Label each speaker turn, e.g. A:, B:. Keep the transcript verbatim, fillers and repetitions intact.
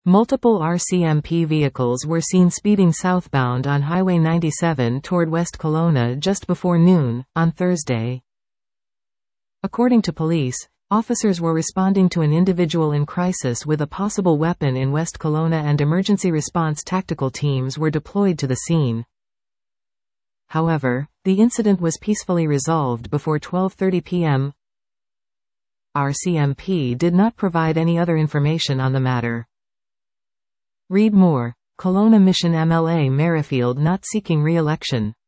A: Multiple R C M P vehicles were seen speeding southbound on Highway ninety-seven toward West Kelowna just before noon, on Thursday. According to police, officers were responding to an individual in crisis with a possible weapon in West Kelowna, and emergency response tactical teams were deployed to the scene. However, the incident was peacefully resolved before twelve thirty p m R C M P did not provide any other information on the matter. Read more. Kelowna Mission M L A Merrifield not seeking re-election.